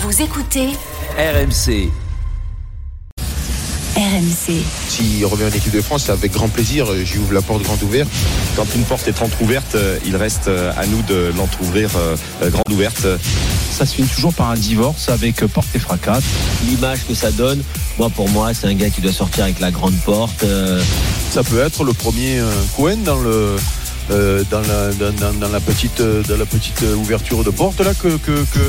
Vous écoutez RMC. RMC. S'il revient en équipe de France, c'est avec grand plaisir. J'y ouvre la porte grande ouverte. Quand une porte est entrouverte, il reste à nous de l'entrouvrir grande ouverte. Ça se finit toujours par un divorce avec porte et fracas. L'image que ça donne, pour moi, c'est un gars qui doit sortir avec la grande porte. Ça peut être le premier Cohen dans la petite ouverture de porte là que...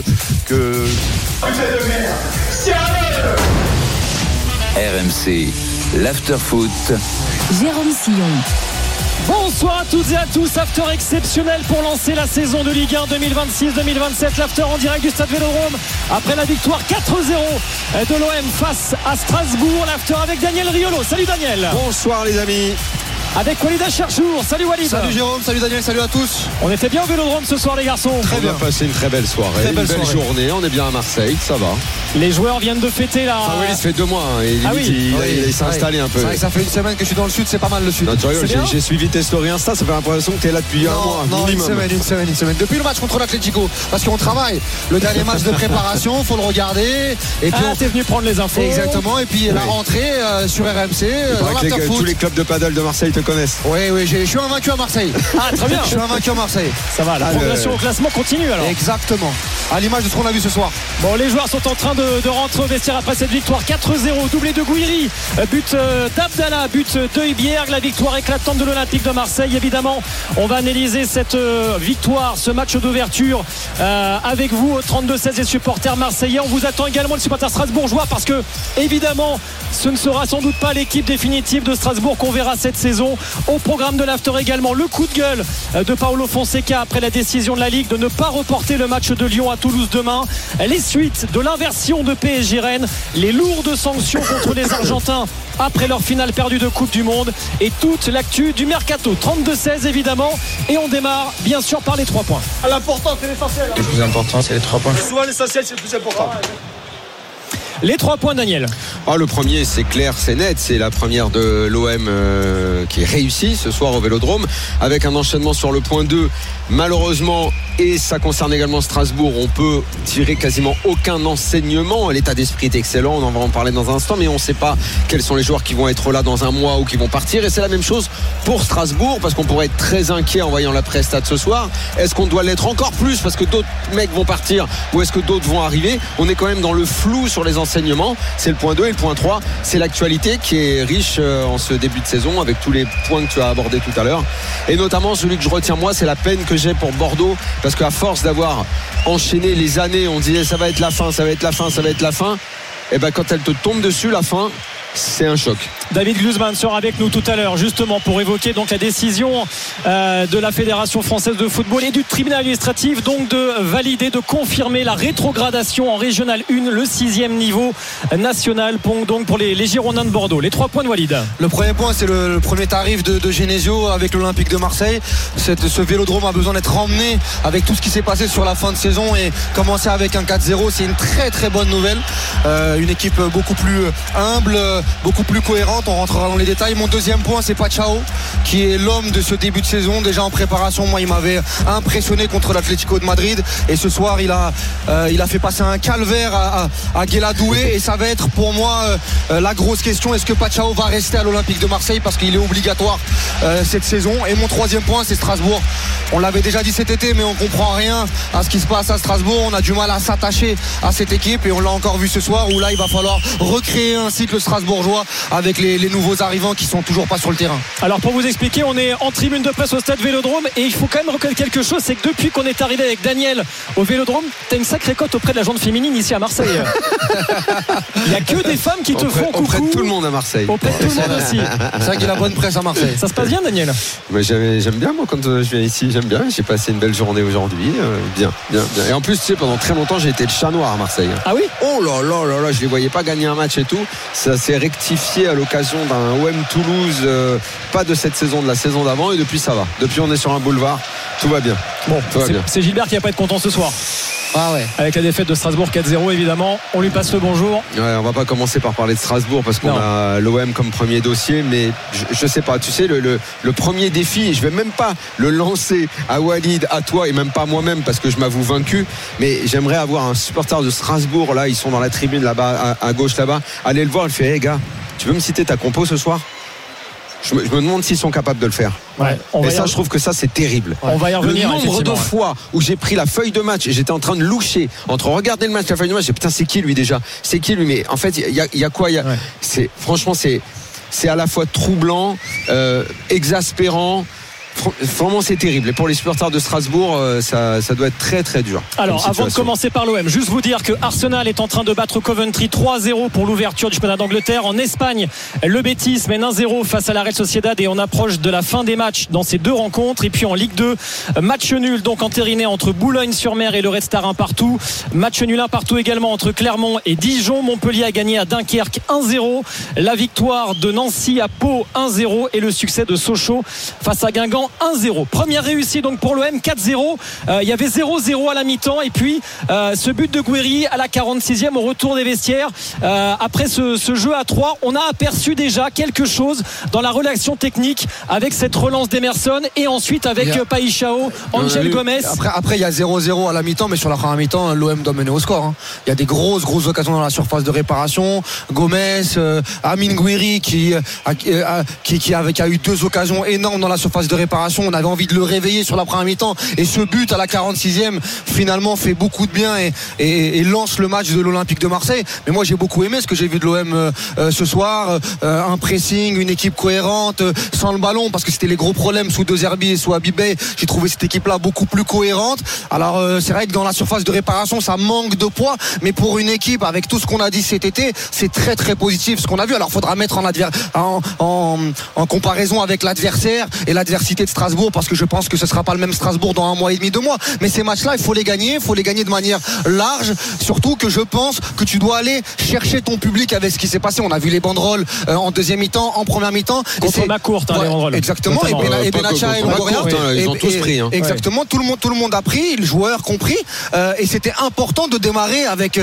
RMC, l'after-foot. Jérôme Sillon. Bonsoir à toutes et à tous, after exceptionnel pour lancer la saison de Ligue 1 2026-2027, l'after en direct du Stade Vélodrome après la victoire 4-0 de l'OM face à Strasbourg, l'after avec Daniel Riolo. Salut Daniel. Bonsoir les amis. Avec Walid Acharchour. Salut Walid. Salut Jérôme, salut Daniel, salut à tous. On était bien au Vélodrome ce soir les garçons. Très bien passé, une très belle soirée, une belle journée, on est bien à Marseille, ça va. Les joueurs viennent de fêter la... Ah oui, ça fait 2 mois, il s'est installé un peu. C'est vrai que ça fait une semaine que je suis dans le sud, c'est pas mal le sud. Non, tu rigoles, j'ai suivi tes stories Insta, ça fait l'impression que t'es là depuis un mois. Non, minimum. une semaine. Depuis le match contre l'Atlético, parce qu'on travaille. Le dernier match de préparation, faut le regarder. Et puis t'es venu prendre les infos. Exactement, et puis la rentrée sur RMC. Tous les clubs de paddle de Marseille te connaissent. Oui, je suis invaincu à Marseille. Ah, très bien. Je suis invaincu à Marseille. Ça va, la progression au classement continue alors. Exactement. À l'image de ce qu'on a vu ce soir. Bon, les joueurs sont en train de rentrer au vestiaire après cette victoire 4-0, doublé de Gouiri, but d'Abdallah, but de Ibiergue, la victoire éclatante de l'Olympique de Marseille. Évidemment, on va analyser cette victoire, ce match d'ouverture avec vous au 32-16 les supporters marseillais. On vous attend également les supporters strasbourgeois parce que évidemment ce ne sera sans doute pas l'équipe définitive de Strasbourg qu'on verra cette saison. Au programme de l'after également le coup de gueule de Paulo Fonseca après la décision de la Ligue de ne pas reporter le match de Lyon à Toulouse demain, les suites de l'inversion de PSG Rennes, les lourdes sanctions contre les Argentins après leur finale perdue de Coupe du Monde et toute l'actu du Mercato. 32-16 évidemment, et on démarre bien sûr par les 3 points. L'important c'est l'essentiel. Le plus important c'est les 3 points. Souvent l'essentiel c'est le plus important. Les 3 points Daniel. Le premier c'est clair, c'est net, c'est la première de l'OM qui est réussie ce soir au Vélodrome avec un enchaînement sur le point 2 malheureusement, et ça concerne également Strasbourg, on peut tirer quasiment aucun enseignement. L'état d'esprit est excellent, on en va en parler dans un instant, mais on ne sait pas quels sont les joueurs qui vont être là dans un mois ou qui vont partir, et c'est la même chose pour Strasbourg parce qu'on pourrait être très inquiet en voyant la pré-stade ce soir. Est-ce qu'on doit l'être encore plus parce que d'autres mecs vont partir ou est-ce que d'autres vont arriver? On est quand même dans le flou sur les enseignements. C'est le point 2 et le point 3 c'est l'actualité qui est riche en ce début de saison avec tous les points que tu as abordés tout à l'heure, et notamment celui que je retiens moi, c'est la peine que j'ai pour Bordeaux parce qu'à force d'avoir enchaîné les années, on disait ça va être la fin, et quand elle te tombe dessus la fin, c'est un choc. David Glusman sera avec nous tout à l'heure justement pour évoquer donc la décision de la Fédération française de football et du tribunal administratif donc de valider, de confirmer la rétrogradation en régional 1, le 6e niveau national pour les Girondins de Bordeaux. Les 3 points de Walid. Le premier point c'est le premier tarif de Genesio avec l'Olympique de Marseille. Ce Vélodrome a besoin d'être emmené avec tout ce qui s'est passé sur la fin de saison, et commencer avec un 4-0 c'est une très très bonne nouvelle. Une équipe beaucoup plus humble, beaucoup plus cohérente, on rentrera dans les détails. Mon deuxième point c'est Pachao qui est l'homme de ce début de saison, déjà en préparation. Moi il m'avait impressionné contre l'Atlético de Madrid, et ce soir il a fait passer un calvaire à Guéladoué, et ça va être pour moi la grosse question, est-ce que Pachao va rester à l'Olympique de Marseille parce qu'il est obligatoire cette saison. Et mon troisième point c'est Strasbourg. On l'avait déjà dit cet été, mais on comprend rien à ce qui se passe à Strasbourg. On a du mal à s'attacher à cette équipe, et on l'a encore vu ce soir où là il va falloir recréer un cycle strasbourgeois avec les nouveaux arrivants qui sont toujours pas sur le terrain. Alors pour vous expliquer, on est en tribune de presse au Stade Vélodrome, et il faut quand même reconnaître quelque chose, c'est que depuis qu'on est arrivé avec Daniel au Vélodrome, t'as une sacrée cote auprès de la gente féminine ici à Marseille. Il n'y a que des femmes qui te font coucou. Auprès de tout le monde à Marseille. Auprès de tout le monde aussi. C'est vrai qu'il y a la bonne presse à Marseille. Ça se passe bien Daniel? J'aime bien moi quand je viens ici, j'aime bien. J'ai passé une belle journée aujourd'hui, bien. Et en plus tu sais, pendant très longtemps j'ai été le chat noir à Marseille. Ah oui? Oh là, je les voyais pas gagner un match et tout. Ça s'est rectifié à l'occasion d'un OM Toulouse, pas de cette saison, de la saison d'avant, et depuis ça va. Depuis on est sur un boulevard, tout va bien. Bon, c'est Gilbert qui va pas être content ce soir. avec la défaite de Strasbourg 4-0 évidemment. On lui passe le bonjour. Ouais, on va pas commencer par parler de Strasbourg parce qu'on a l'OM comme premier dossier, mais je sais pas, tu sais, le premier défi, je vais même pas le lancer à Walid, à toi et même pas à moi-même parce que je m'avoue vaincu, mais j'aimerais avoir un supporter de Strasbourg, là ils sont dans la tribune là-bas à gauche là-bas, aller le voir, il fait hey gars, tu veux me citer ta compo ce soir? Je me demande s'ils sont capables de le faire. Et ça, je trouve que ça, c'est terrible. On va y revenir. Le nombre de fois où j'ai pris la feuille de match et j'étais en train de loucher entre regarder le match et la feuille de match, j'ai putain, c'est qui lui déjà? C'est qui lui? Mais en fait, il y a quoi? Franchement, c'est à la fois troublant, exaspérant. Vraiment c'est terrible et pour les supporters de Strasbourg ça doit être très très dur. Alors avant de commencer par l'OM, juste vous dire que Arsenal est en train de battre Coventry 3-0 pour l'ouverture du championnat d'Angleterre. En Espagne, le Betis mène 1-0 face à la Real Sociedad et on approche de la fin des matchs dans ces deux rencontres. Et puis en Ligue 2, match nul donc entériné entre Boulogne-sur-Mer et le Red Star 1 partout. Match nul 1 partout également entre Clermont et Dijon. Montpellier a gagné à Dunkerque 1-0. La victoire de Nancy à Pau 1-0 et le succès de Sochaux face à Guingamp 1-0. Première réussite donc pour l'OM 4-0. Il y avait 0-0 à la mi-temps et puis ce but de Gouiri à la 46e au retour des vestiaires. Après ce jeu à 3, on a aperçu déjà quelque chose dans la relation technique avec cette relance d'Emerson et ensuite avec Paixão, Angel Gomez. Après il y a 0-0 à la mi-temps, mais sur la première mi-temps l'OM doit mener au score. Il y a des grosses occasions dans la surface de réparation. Gomez, Amine Gouiri qui a eu 2 occasions énormes dans la surface de réparation. On avait envie de le réveiller sur la première mi-temps et ce but à la 46e finalement fait beaucoup de bien et lance le match de l'Olympique de Marseille. Mais moi j'ai beaucoup aimé ce que j'ai vu de l'OM ce soir, un pressing, une équipe cohérente sans le ballon parce que c'était les gros problèmes sous De Zerbi et sous Habibé. J'ai trouvé cette équipe là beaucoup plus cohérente. Alors c'est vrai que dans la surface de réparation ça manque de poids, mais pour une équipe avec tout ce qu'on a dit cet été, c'est très très positif ce qu'on a vu. Alors il faudra mettre en comparaison avec l'adversaire et l'adversité de Strasbourg parce que je pense que ce ne sera pas le même Strasbourg dans 1 mois et demi, 2 mois, mais ces matchs là il faut les gagner de manière large, surtout que je pense que tu dois aller chercher ton public avec ce qui s'est passé. On a vu les banderoles en deuxième mi-temps, en première mi-temps contre Macourt, les banderoles exactement, et Benatia et Longoria ils ont tous pris exactement, tout le monde a pris, les joueurs compris, et c'était important de démarrer avec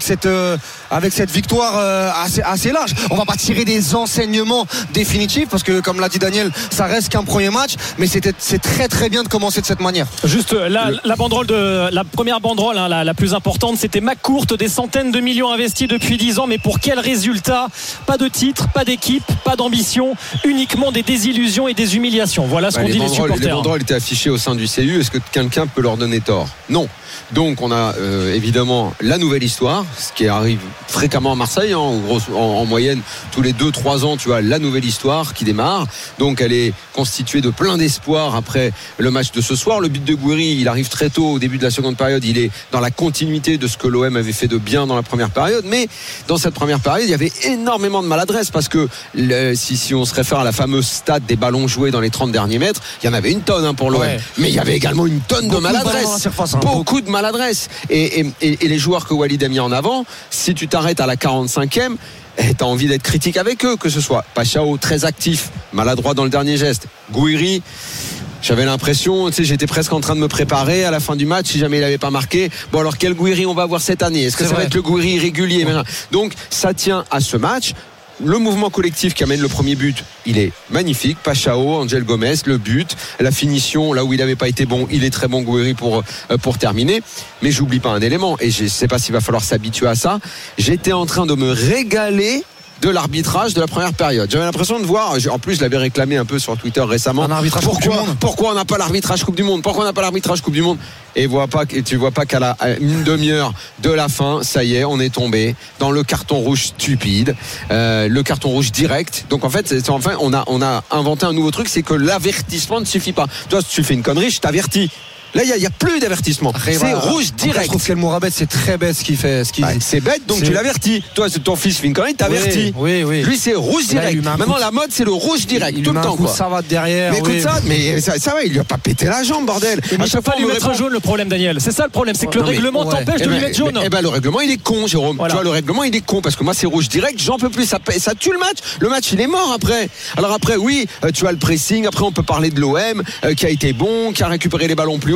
cette victoire assez large. On va pas tirer des enseignements définitifs parce que comme l'a dit Daniel, ça reste qu'un premier match, mais c'est très très bien de commencer de cette manière. Juste la première banderole la plus importante, c'était Macourt, des centaines de millions investis depuis 10 ans, mais pour quel résultat? Pas de titre, pas d'équipe, pas d'ambition, uniquement des désillusions et des humiliations. Voilà ce qu'on dit les supporters. Les banderoles étaient affichées au sein du CU. Est-ce que quelqu'un peut leur donner tort? Non. Donc on a évidemment la nouvelle histoire, ce qui arrive fréquemment à Marseille, en moyenne tous les 2-3 ans tu as la nouvelle histoire qui démarre, donc elle est constituée de plein d'espoir après le match de ce soir. Le but de Gouiri, il arrive très tôt au début de la seconde période, il est dans la continuité de ce que l'OM avait fait de bien dans la première période, mais dans cette première période il y avait énormément de maladresse parce que si on se réfère à la fameuse stat des ballons joués dans les 30 derniers mètres, il y en avait une tonne pour l'OM, mais il y avait également une tonne de maladresse, beaucoup de maladresse et les joueurs que Walid a mis en avant, si tu t'arrêtes à la 45e, t'as envie d'être critique avec eux, que ce soit Paixão très actif, maladroit dans le dernier geste, Gouiri, j'avais l'impression, j'étais presque en train de me préparer à la fin du match si jamais il n'avait pas marqué. Bon alors quel Gouiri on va avoir cette année? Est-ce que ça va être le Gouiri régulier? Donc ça tient à ce match. Le mouvement collectif qui amène le premier but, il est magnifique. Paixão, Angel Gomez, le but, la finition, là où il n'avait pas été bon, il est très bon Gouiri pour terminer. Mais j'oublie pas un élément, et je ne sais pas s'il va falloir s'habituer à ça. J'étais en train de me régaler de l'arbitrage de la première période. J'avais l'impression de voir, en plus je l'avais réclamé un peu sur Twitter récemment, pourquoi on n'a pas l'arbitrage Coupe du Monde, et tu vois pas qu'à une demi-heure de la fin, ça y est, on est tombé dans le carton rouge stupide, le carton rouge direct. Donc en fait on a inventé un nouveau truc, c'est que l'avertissement ne suffit pas. Toi si tu fais une connerie, je t'avertis. Là, il n'y a plus d'avertissement. C'est rouge direct. Je trouve qu'El Mourabet, c'est très bête ce qu'il fait. C'est bête, donc tu l'avertis. Toi, ton fils fait une connerie, il t'avertit. Oui. Lui, c'est rouge direct. Maintenant, la mode, c'est le rouge direct. Tout le temps. Ça va derrière. Mais écoute ça, mais ça va, il lui a pas pété la jambe, bordel. Mais il ne faut pas lui mettre jaune, le problème, Daniel. C'est ça le problème, c'est que le règlement t'empêche de lui mettre jaune. Le règlement, il est con, Jérôme. Tu vois, le règlement, il est con parce que moi, c'est rouge direct, j'en peux plus. Ça tue le match. Le match, il est mort après. Alors après, oui, tu as le pressing. Après, on peut parler de l'OM qui a été bon, qui a récupéré les ballons plus haut.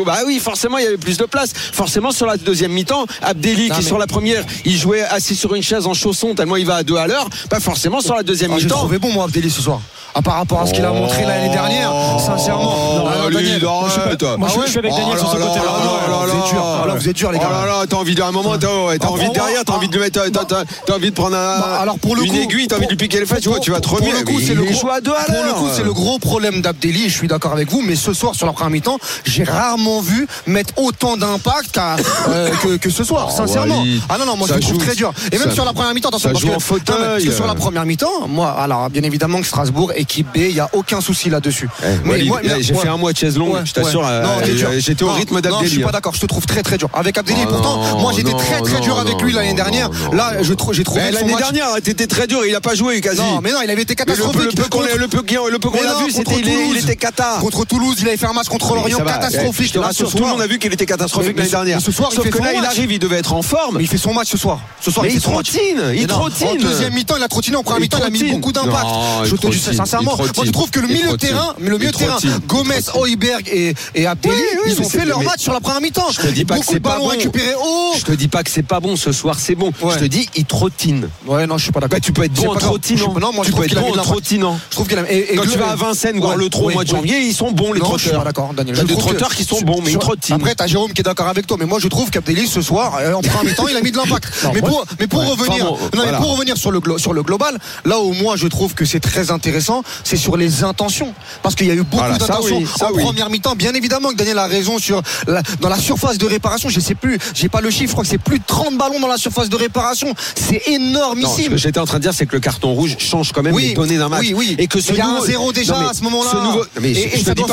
Genesio. Bah oui, forcément il y avait plus de place. Forcément sur la deuxième mi-temps, Abdelli qui sur la première, il jouait assis sur une chaise en chaussons tellement il va à 2 à l'heure. Pas forcément sur la deuxième J'ai mi-temps. trouvé bon moi Abdelli ce soir. Par rapport à ce qu'il a montré l'année dernière, sincèrement. Daniel, moi je suis avec Daniel sur ce côté-là. Vous êtes dur les gars. Oh là là, t'as envie d'un moment, t'as envie de derrière, t'as envie de le mettre, t'as envie de prendre une aiguille, t'as envie de lui piquer les fesses, tu vas te remuer. Pour le coup, c'est le gros problème d'Abdelli. Je suis d'accord avec vous, mais ce soir sur la première mi-temps, j'ai rarement vu mettre autant d'impact que ce soir, sincèrement. Non, moi je le trouve très dur. Et même sur la première mi-temps, attention, parce que sur la première mi-temps, moi, alors bien évidemment que Strasbourg, équipe B, il y a aucun souci là-dessus. Mais moi, j'ai fait un mois de chaise longue, je t'assure. J'étais au rythme d'Abdelli. Je suis pas d'accord, je te trouve très très dur avec Abdelli. Pourtant, moi j'étais très très dur avec lui l'année dernière. Là, j'ai trouvé l'année dernière, t'étais très dur, il a pas joué quasi. Non, mais non, il avait été catastrophique. Le peu qu'on a vu, c'était il était cata. Contre Toulouse, il avait fait un match contre Lorient catastrophique. Je te rassure, tout le monde a vu qu'il était catastrophique l'année dernière. Ce soir, sauf que là, il arrive, il devait être en forme. Mais il fait son match ce soir. Il trottine. En deuxième mi-temps, il a trottiné. En première mi-temps, il a mis beaucoup d'impact. Je te dis sincèrement. Moi, je trouve que le milieu de terrain, Gomez, Højbjerg et Abdelli, ils ont fait leur match sur la première mi-temps. Je te dis pas que c'est pas bon. Je te dis pas que c'est pas bon. Ce soir, c'est bon. Je te dis, il trottine. Ouais, non, je suis pas d'accord. Tu peux être bon en trottinant. Non, moi, je trouve qu'il a mis de trottinant. Je trouve qu'il a. Quand tu vas à Vincennes, voir le trot au mois de janvier, ils sont bons les trotteurs. Je suis pas d'accord, Daniel. Il y a des trotteurs qui sont bons, mais ils trottinent. Après, t'as Jérôme qui est d'accord avec toi, mais moi, je trouve qu'Abdelli ce soir, en première mi-temps, il a mis de l'impact. Mais pour revenir sur le global, là où moi, je trouve que c'est très intéressant, c'est sur les intentions, parce qu'il y a eu beaucoup d'intentions en première mi-temps. Bien évidemment que Daniel a raison dans la surface de réparation. Je sais plus, j'ai pas le chiffre, je crois que c'est plus de 30 ballons dans la surface de réparation. C'est énormissime. Non, ce que j'étais en train de dire, c'est que le carton rouge change quand même les données d'un match. Et que il y a un 0 déjà à ce moment-là. Je te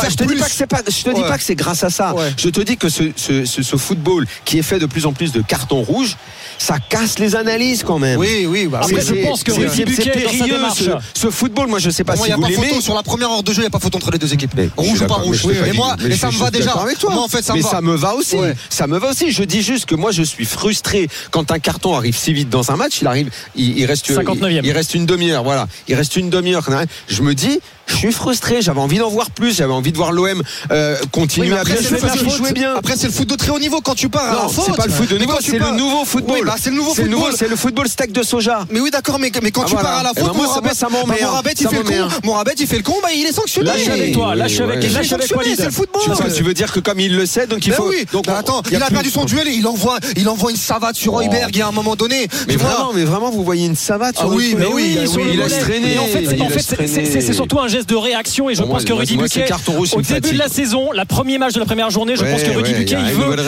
dis pas que c'est grâce à ça. Je te dis que ce football qui est fait de plus en plus de cartons rouges, ça casse les analyses quand même. Après, je pense que Rudy Buquet dans sa démarche. Ce football, moi je sais pas si vous l'aimez. Sur la première heure de jeu, il n'y a pas photo entre les deux équipes. Rouge ou pas rouge. Et moi, ça me va déjà. Moi, en fait, ça me va. Ça me va aussi. Ça me va aussi. Je dis juste que moi, je suis frustré quand un carton arrive si vite dans un match. Il reste 59e. Il reste une demi-heure. Voilà. Il reste une demi-heure. Je me dis, je suis frustré. J'avais envie d'en voir plus. J'avais envie de voir l'OM continuer à bien jouer bien. Après, c'est le foot de très haut niveau quand tu pars à la faute. C'est pas le foot de niveau, c'est le nouveau football. C'est le nouveau football. C'est le football steak de soja. Mais oui, d'accord, mais quand tu pars à la faute, Morabet, il fait le con. Morabet, il fait le con, il est sanctionné. Là, je suis avec toi. Là, je suis avec Walid. C'est le football. Tu veux dire que comme il le sait, donc il faut. Donc attends, il a perdu son duel. Il envoie une savate sur Højbjerg à un moment donné. Mais vraiment, vous voyez une savate sur oui, mais oui, il laisse traîner. En fait, c'est surtout un geste de réaction et je pense que Rudy Buquet, au début de la saison, la premier match de la première journée, je pense que Rudy Buquet,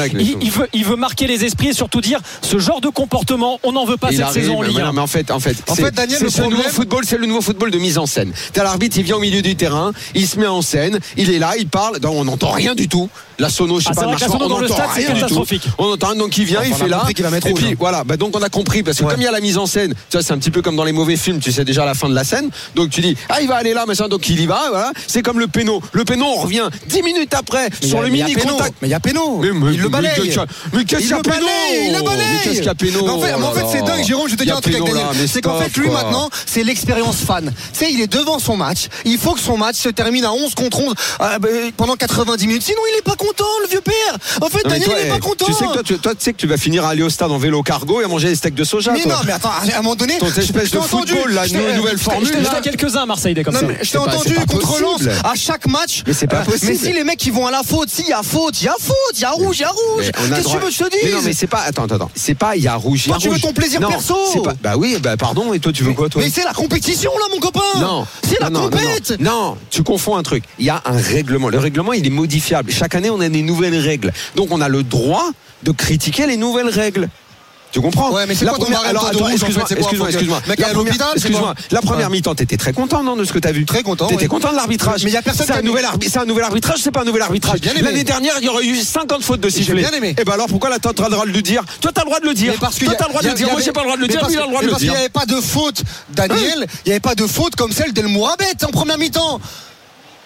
il veut marquer les esprits et surtout dire ce genre de comportement, on n'en veut pas cette saison en Ligue 1. Mais en fait, Daniel, c'est le nouveau football de mise en scène. T'as l'arbitre, il vient au milieu du terrain, il se met en scène, il est là, il parle, on n'entend rien du tout. La sono, je sais pas, la sono dans le stade, c'est catastrophique. On entend, donc il vient, il fait là. Et puis voilà, donc on a compris parce que comme il y a la mise en scène, tu vois, c'est un petit peu comme dans les mauvais films, tu sais déjà la fin de la scène. Donc tu dis, il va aller là, machin, donc il y va, voilà. C'est comme le péno. Le péno, on revient 10 minutes après sur le mini contact. Mais il y a péno. Il le balaye. Mais qu'est-ce qu'il y a péno? Il le balaye. Mais qu'est-ce qu'il y a péno? En fait, c'est dingue, Jérôme, je te dis un truc avec Daniel. C'est qu'en fait, lui maintenant, c'est l'expérience fan. Tu sais, il est devant son match. Il faut que son match se termine à 11 contre 11 pendant 90 minutes. Sinon, il est pas content, le vieux père. En fait, Daniel, il est pas content. Tu sais que tu vas finir à aller au stade en vélo cargo et à manger des steaks de soja. Mais non, mais attends, à un moment donné, ton espèce de football, la nouvelle formule. Je t'ai quelques-uns à Marseille, comme ça. Je t'ai entendu contre Lens à chaque match. Mais c'est pas possible. Mais si les mecs ils vont à la faute, s'il y a faute, il y a faute, il y a rouge, il y a rouge. Qu'est-ce que tu veux que je te dise? Mais non, mais c'est pas. Attends. C'est pas il y a rouge, il y a rouge. Toi, tu veux ton plaisir perso. Bah oui, pardon. Et toi, tu veux quoi, toi? Mais c'est la compétition, là, mon copain. Non. C'est la compète. Non, tu confonds un truc. Il y a un règlement. Le règlement, il est modifiable. Chaque année, on a des nouvelles règles. Donc, on a le droit de critiquer les nouvelles règles. Tu comprends? Ouais, mais c'est quoi ton barème de rouge, excuse-moi. Mec, à l'hôpital, excuse-moi. La première mi-temps, t'étais très content, non, de ce que t'as vu? Très content. T'étais content de l'arbitrage. Mais il y a personne. C'est un nouvel arbitrage, c'est pas un nouvel arbitrage. L'année dernière, il y aurait eu 50 fautes de sifflet. J'ai bien aimé. Et ben alors, pourquoi là, t'as le droit de le dire? Toi, t'as le droit de le dire. Toi, t'as le droit de le dire. Moi, j'ai pas le droit de le dire. Lui, il a le droit de le dire. Parce qu'il n'y avait pas de faute, Daniel. Il n'y avait pas de faute comme celle d'El Mourabet en première mi-temps.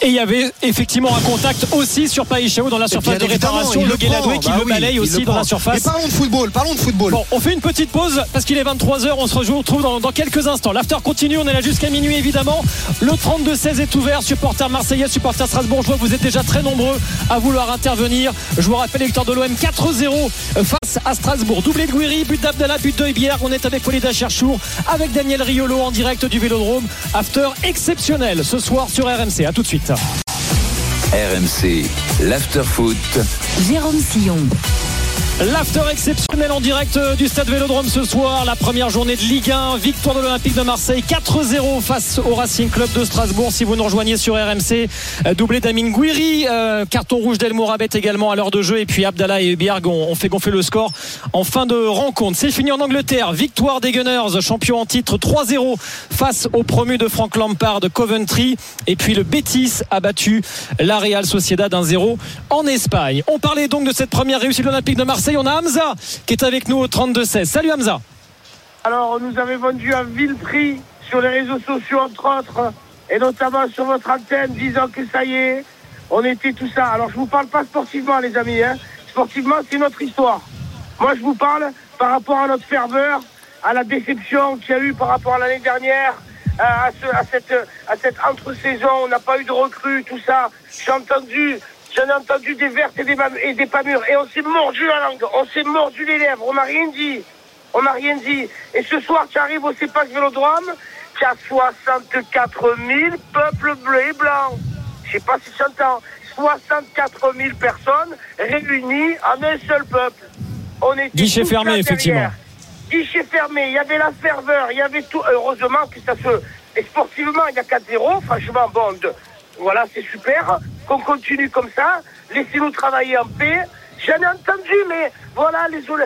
Et il y avait effectivement un contact aussi sur Païchaou dans la surface de réparation. Le Guéladoué qui le balaye aussi dans la surface. Mais parlons de football. Bon, on fait une petite pause parce qu'il est 23h. On se retrouve dans quelques instants. L'after continue. On est là jusqu'à minuit évidemment. Le 32-16 est ouvert. Supporters marseillais, supporters strasbourgeois. Vous êtes déjà très nombreux à vouloir intervenir. Je vous rappelle les victoires de l'OM 4-0 face à Strasbourg. Doublé de Gouiri, but d'Abdallah, but de Hébierre. On est avec Walid Cherchour, avec Daniel Riolo en direct du Vélodrome. After exceptionnel ce soir sur RMC. À tout de suite. RMC, l'after foot. Jérôme Sillon. L'after exceptionnel en direct du stade Vélodrome ce soir, la première journée de Ligue 1, victoire de l'Olympique de Marseille 4-0 face au Racing Club de Strasbourg. Si vous nous rejoignez sur RMC, doublé d'Amine Gouiri, carton rouge d'El Mourabet également à l'heure de jeu, et puis Abdallah et Hébierre ont fait gonfler le score en fin de rencontre. C'est fini en Angleterre, victoire des Gunners, champion en titre 3-0 face au promu de Frank Lampard de Coventry, et puis le Betis a battu la Real Sociedad 1-0 en Espagne. On parlait donc de cette première réussite de l'Olympique de Marseille. On a Hamza qui est avec nous au 32-16. Salut Hamza. Alors, on nous avait vendu un vil prix sur les réseaux sociaux, entre autres, et notamment sur votre antenne, disant que ça y est, on était tout ça. Alors, je vous parle pas sportivement, les amis. Sportivement, c'est notre histoire. Moi, je vous parle par rapport à notre ferveur, à la déception qu'il y a eu par rapport à l'année dernière, à cette entre-saison. On n'a pas eu de recrues, tout ça. J'en ai entendu des vertes et des pas mûres. Et on s'est mordu la langue. On s'est mordu les lèvres. On n'a rien dit. Et ce soir, tu arrives au CEPAC Vélodrome, tu as 64 000 peuples bleus et blancs. Je sais pas si tu entends. 64 000 personnes réunies en un seul peuple. On était guichet fermé, effectivement. Guichet fermé. Il y avait la ferveur. Il y avait tout. Heureusement que ça se... Et sportivement, il y a 4-0. Franchement, bon, voilà, c'est super. Qu'on continue comme ça, laissez-nous travailler en paix. J'en ai entendu, mais voilà,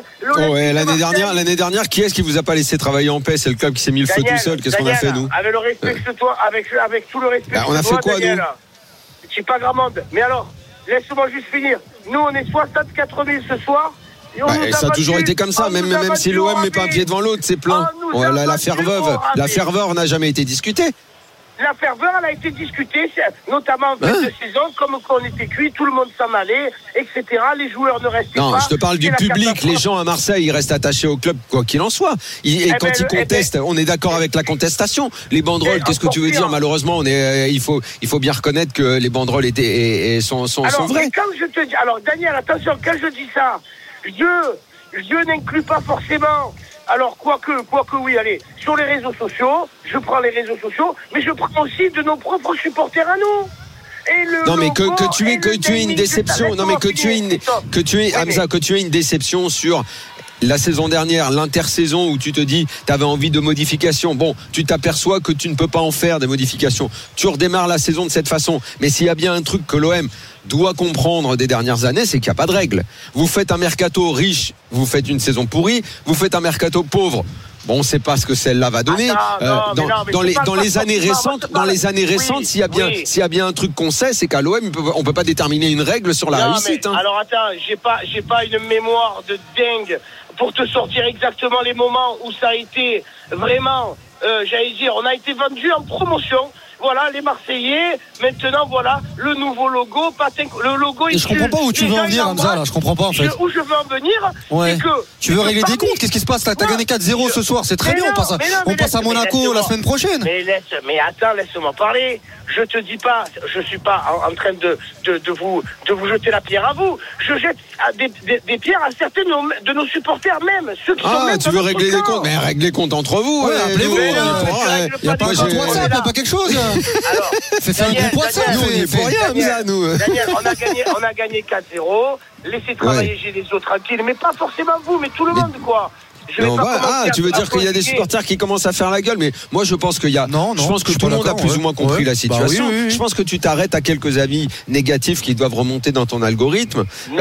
l'année dernière, qui est-ce qui vous a pas laissé travailler en paix? C'est le club qui s'est mis le feu tout seul. Qu'est-ce qu'on a fait, nous? Avec le respect que toi, avec tout le respect. On a fait quoi, Daniel, nous? C'est pas grand monde. Mais alors, laisse-moi juste finir. Nous, on est 64 000 ce soir. Ça a toujours été comme ça, même si l'OM met pas un pied devant l'autre, c'est plein. La ferveur n'a jamais été discutée. La ferveur, elle a été discutée, notamment en fin de saison, comme quand on était cuit, tout le monde s'en allait, etc. Les joueurs ne restaient pas. Non, je te parle du public. Les gens à Marseille, ils restent attachés au club, quoi qu'il en soit. Quand ils contestent, on est d'accord avec la contestation. Les banderoles, qu'est-ce que tu veux dire? Malheureusement, il faut bien reconnaître que les banderoles sont vraies. Quand je te dis, alors Daniel, attention, quand je dis ça, Dieu n'inclut pas forcément. Alors, quoique, oui, allez, sur les réseaux sociaux, je prends les réseaux sociaux, mais je prends aussi de nos propres supporters à nous. Que tu aies une déception, que tu aies une déception sur la saison dernière, l'intersaison où tu te dis tu avais envie de modifications. Bon, tu t'aperçois que tu ne peux pas en faire des modifications. Tu redémarres la saison de cette façon. Mais s'il y a bien un truc que l'OM doit comprendre des dernières années, c'est qu'il n'y a pas de règles. Vous faites un mercato riche, vous faites une saison pourrie. Vous faites un mercato pauvre. Bon, on ne sait pas ce que celle-là va donner. Dans les années récentes, s'il y a bien un truc qu'on sait, c'est qu'à l'OM, on peut pas déterminer une règle sur la réussite. Alors attends, j'ai pas une mémoire de dingue pour te sortir exactement les moments où ça a été vraiment, j'allais dire, on a été vendu en promotion. Voilà, les Marseillais, maintenant, voilà, le nouveau logo, le logo est... Je comprends pas où tu veux en venir, Hamza, là, je comprends pas, en fait. Où je veux en venir, c'est que... Tu veux régler des comptes? Qu'est-ce qui se passe là? T'as gagné 4-0 ce soir, c'est très bien, on passe à Monaco la semaine prochaine. Mais attends, laisse-moi parler. Je te dis pas, je suis pas en train de vous jeter la pierre à vous. Je jette des pierres à certains de nos supporters même. Ceux qui sont même tu veux régler des comptes? Mais règle les comptes entre vous. Appelez-vous. Il n'y a pas un groupe WhatsApp, pas quelque chose. Alors, fais un groupe WhatsApp. Nous, on n'y est pour rien, Hamza, nous. Daniel, on a gagné 4-0. Laissez travailler Genesio tranquille. Mais pas forcément vous, mais tout le monde, quoi. Tu veux dire qu'il y a des supporters qui commencent à faire la gueule, mais moi je pense qu'il y a. Je pense que tout le monde a plus ou moins compris la situation. Je pense que tu t'arrêtes à quelques avis négatifs qui doivent remonter dans ton algorithme.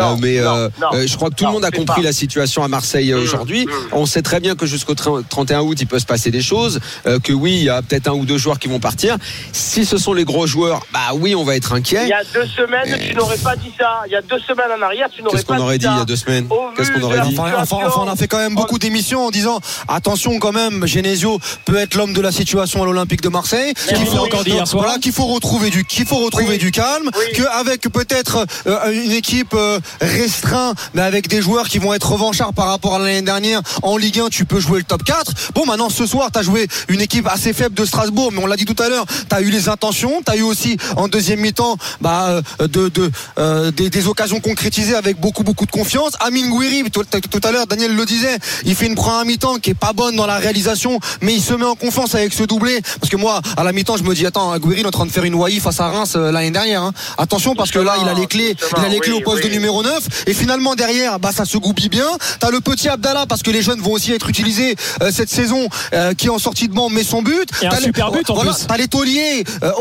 Je crois que tout le monde a compris la situation à Marseille aujourd'hui. On sait très bien que jusqu'au 31 août il peut se passer des choses. Que oui, il y a peut-être un ou deux joueurs qui vont partir. Si ce sont les gros joueurs, oui, on va être inquiet. Il y a 2 semaines, tu n'aurais pas dit ça. Il y a 2 semaines en arrière, tu n'aurais pas dit ça. Qu'est-ce qu'on aurait dit il y a 2 semaines? Qu'est-ce qu'on aurait dit? On a fait quand même beaucoup d'émissions l'émission en disant attention quand même, Genesio peut être l'homme de la situation à l'Olympique de Marseille. Voilà, qu'il faut retrouver du calme, qu'avec peut-être une équipe restreinte, mais avec des joueurs qui vont être revanchards par rapport à l'année dernière en Ligue 1, tu peux jouer le top 4. Bon, maintenant ce soir, tu as joué une équipe assez faible de Strasbourg, mais on l'a dit tout à l'heure, tu as eu les intentions, tu as eu aussi en deuxième mi-temps des occasions concrétisées avec beaucoup de confiance. Amine Gouiri, tout à l'heure, Daniel le disait, il fait une première mi-temps qui est pas bonne dans la réalisation, mais il se met en confiance avec ce doublé, parce que moi, à la mi-temps, je me dis, attends, Gouiri est en train de faire une Wai face à Reims l'année dernière, hein. Attention, parce que là, il a les clés au poste de numéro 9, et finalement derrière, ça se goupille bien. T'as le petit Abdallah, parce que les jeunes vont aussi être utilisés cette saison, qui en sortie de banc met son but. Et un super but en plus. T'as les tauliers,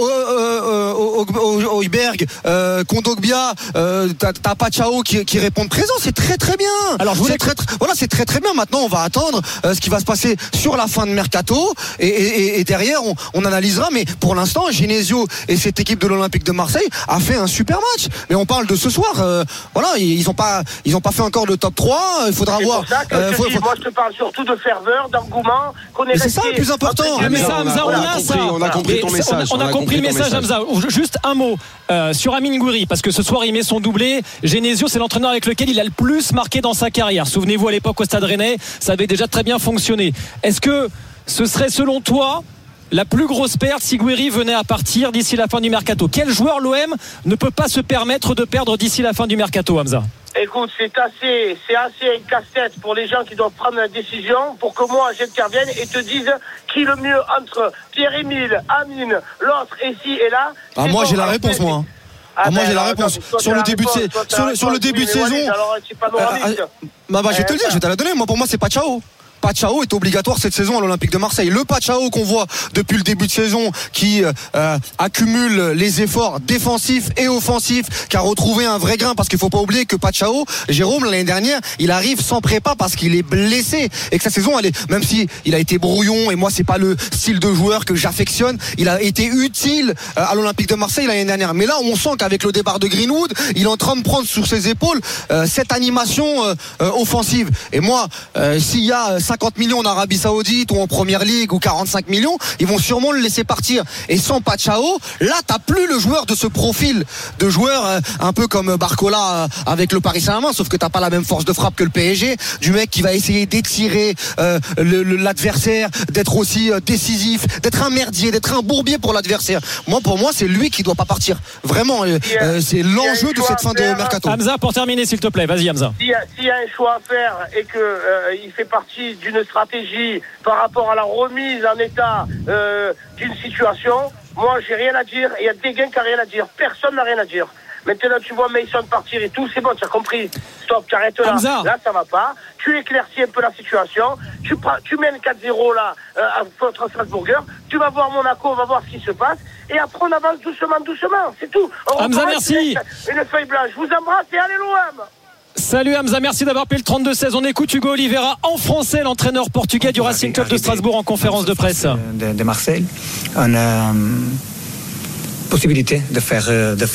Hojberg, Kondogbia, t'as Pachao qui répondent présent. C'est très très bien. Alors c'est très très bien. Maintenant, on va attendre ce qui va se passer sur la fin de mercato, et derrière on analysera. Mais pour l'instant, Genesio et cette équipe de l'Olympique de Marseille a fait un super match. Mais on parle de ce soir. Ils ont pas fait encore le top 3. Il faudra voir. Moi, je te parle surtout de ferveur, d'engouement. C'est ça le plus important. Mais ça, Hamza, on a compris ton message. On a compris le message, Hamza. Juste un mot sur Amine Gouiri, parce que ce soir il met son doublé. Genesio, c'est l'entraîneur avec lequel il a le plus marqué dans sa carrière. Souvenez-vous, à l'époque au Stade Rennais, ça avait déjà très bien fonctionné. Est-ce que ce serait selon toi la plus grosse perte si Gouiri venait à partir d'ici la fin du mercato? Quel joueur l'OM ne peut pas se permettre de perdre d'ici la fin du mercato, Hamza? Écoute, c'est assez un casse-tête pour les gens qui doivent prendre la décision, pour que moi j'intervienne et te dise qui le mieux entre Pierre-Emile, Amine, l'autre ici et là. Moi j'ai la réponse, moi. J'ai la réponse. Sur le début de saison. Je vais te le dire, je vais te la donner. Moi, pour moi, c'est Pachao. Pachao est obligatoire cette saison à l'Olympique de Marseille. Le Pachao qu'on voit depuis le début de saison, qui accumule les efforts défensifs et offensifs, qui a retrouvé un vrai grain, parce qu'il faut pas oublier que Pachao, Jérôme, l'année dernière, il arrive sans prépa parce qu'il est blessé, et que sa saison, même si il a été brouillon, et moi c'est pas le style de joueur que j'affectionne, il a été utile à l'Olympique de Marseille l'année dernière. Mais là, on sent qu'avavec le départ de Greenwood, il est en train de prendre sur ses épaules cette animation offensive. Et moi, s'il y a 50 millions en Arabie Saoudite ou en Première Ligue ou 45 millions, ils vont sûrement le laisser partir. Et sans Pachao, là t'as plus le joueur de ce profil de joueur un peu comme Barcola avec le Paris Saint-Germain, sauf que t'as pas la même force de frappe que le PSG, du mec qui va essayer d'étirer l'adversaire, d'être aussi décisif, d'être un merdier, d'être un bourbier pour l'adversaire. Pour moi c'est lui qui doit pas partir. Vraiment, c'est l'enjeu de cette fin de mercato. Hamza, pour terminer s'il te plaît, vas-y Hamza. S'il y a un choix à faire et que il fait partie d'une stratégie par rapport à la remise en état d'une situation, moi j'ai rien à dire, et il y a des gains qui n'ont rien à dire, personne n'a rien à dire. Maintenant tu vois Mason partir et tout, c'est bon, tu as compris, stop, tu arrêtes là. Hamza. Là ça va pas, tu éclaircis un peu la situation, tu mènes 4-0 là contre Strasbourger, tu vas voir Monaco, on va voir ce qui se passe, et après on avance doucement, c'est tout. Hamza, merci. Une feuille blanche, je vous embrasse et allez l'OM. Salut Hamza, merci d'avoir pris le 32-16. On écoute Hugo Oliveira en français, l'entraîneur portugais du Racing Club de Strasbourg, en conférence de presse. De Marseille, on a possibilité de faire